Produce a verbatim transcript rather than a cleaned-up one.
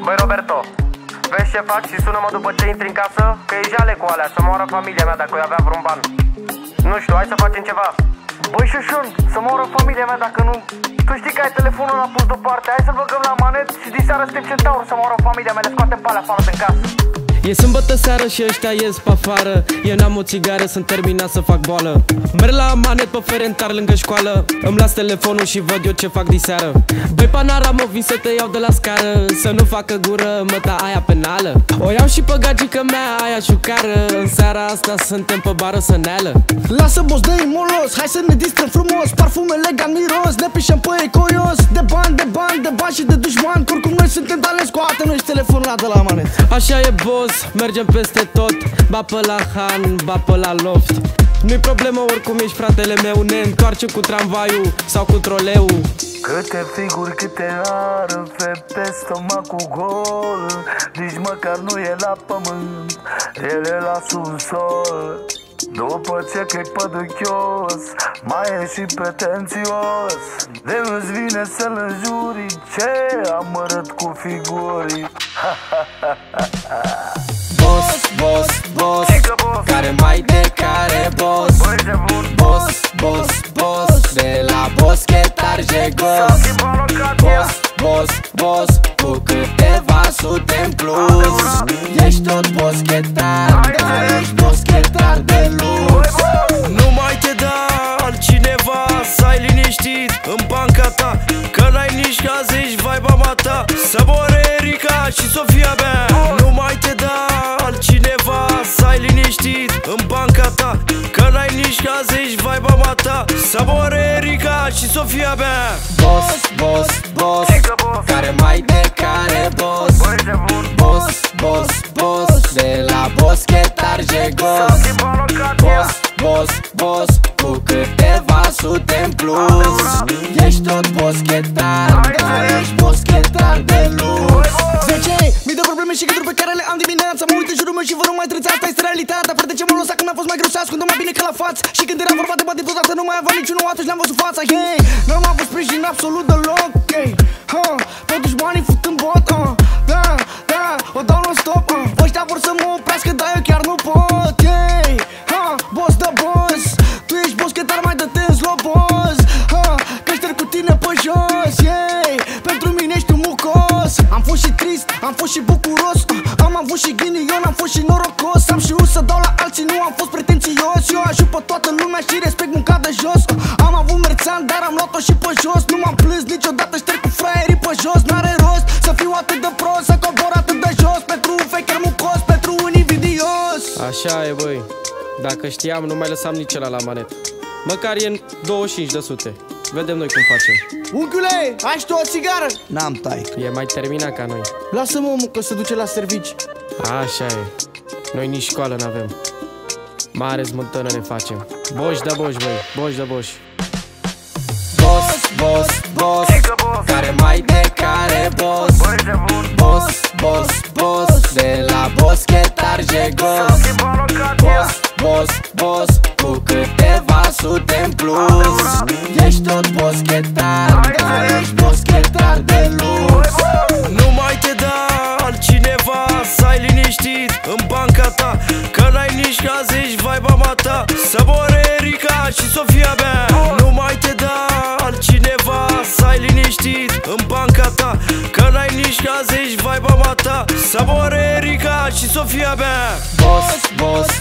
Băi Roberto, vezi ce faci și sună-mă după ce intri în casă, că e jale cu alea, să moară familia mea dacă eu avea vreun ban. Nu știu, hai să facem ceva. Băi Șușun, să moară familia mea dacă nu. Tu știi că ai telefonul ăla pus deoparte, hai să-l băgăm la manet și diseară suntem centauri să moară familia mea, le scoatem pe alea afară din casă. E sâmbătă seară și ăștia ies pe afară. Eu n-am o țigară, sunt terminat să fac boală. Merg la manet pe Ferentar lângă școală. Îmi las telefonul și văd eu ce fac diseară. Băi Panara, mă vin să te iau de la scară, să nu facă gură măta aia penală. O iau și pe gagică mea aia șucară. În seara asta suntem pe bară să neală. Lasă boss, dă-i molos, hai să ne distrăm frumos. Parfumele legal miros, ne pișăm pe ecoios. De bani, de bani, de bani și de dușmani. Oricum noi suntem talent, scoate-noi și telefonul ăla de la manet. Așa e boss, mergem peste tot. Ba pe la Han, ba pe la loft. Nu-i problemă, oricum ești fratele meu. Ne întoarce cu tramvaiul sau cu troleu. Câte figuri, câte arfe pe stomacul gol. Nici măcar nu e la pământ, el e la subsol. După ce că-i păduchios, mai e și pretențios. De nu-ți vine să-l înjuri, ce amărât cu figuri. Boss, boss, boss, care mai de care boss. Boss, boss, boss, de la boschetar jegos. Boss, boss, boss, cu câteva sute în plus. Ești tot boschetar, dar ești boschetar de lux. Nu mai te da altcineva, să ai liniștit în banca ta, că n-ai nici caz, ești vibe-a ma ta. Să moare Erica și Sofia Bea. Nu mai te da altcineva, să ai liniștit în banca ta, că n-ai nici caz, ești vibe-a ma ta. Să moare Erica și Sofia Bea. Boss, boss, boss, care mai de care boss. Boss, boss, boss, de la boschetar jegos. Boss, boss, boss, cu câteva sute în plus. Ești tot boschetar, dar ești boschetar de lux. Zece mii de probleme și gânduri pe care le am dimineața. Mă uit în jurul meu și vă rog mai trăți, asta este realitatea. Fără de ce m-am lăsat când a fost mai greu să ascund mai bine ca la față. Și când era vorba de bani deodată nu mai aveam niciunul, atunci le-am văzut fața. Hey, n-am avut sprijin absolut deloc. Hey, ha, pe dușmanii fut în bot. uh. Da, da, o dau non-stop. uh. Ăștia vor să mă oprească, dar eu chiar nu pot. Hey, ha, boss de boss, tu ești boschetar, mai dă-te în slow boss. Ha, creșteri cu tine pe jos. Hey, pentru mine ești un mucos. Am fost și trist, am fost și bucuros. uh. Am avut și ghinion, am fost și norocos. Am știut să dau la alții, nu am fost pretențios. Eu ajut pe toată lumea și respect munca de jos. uh. Am avut merțan, dar am luat-o și pe jos. Nu m-am plâns niciodată, șterg cu fraierii pe jos. N-are rost să fiu atât de prost, să cobor atât de jos. Pentru un faker mucos, pentru un invidios. Așa e, băi. Dacă știam, nu mai lăsam nici ăla la manet. Măcar e în douăzeci și cinci de sute. Vedem noi cum facem. Unchiule, ai și tu o țigară? N-am, tai. E mai terminat ca noi. Lasă-mă, omul, că se duce la servici. Așa e. Noi nici școală n-avem. Mare smântână ne facem. Boși de boși, băi. Boși de boși. Boss, boss, boss, care mai de care boss. Boss, boss, boss, de la boschetar jegos. Boss, boss, boss, cu câteva sute în plus. Ești tot boschetar, dar ești boschetar de lux. Nu mai te da altcineva, să ai liniștit în banca ta, că n-ai nici caz, ești vibe-a ma ta. Să moare Erica și Sofia Bea. Nu mai te da altcineva, să ai liniștit în banca ta, că n-ai nici caz, ești vibe-a ma ta. Să moare Erica și Sofia Bea. Boss, boss,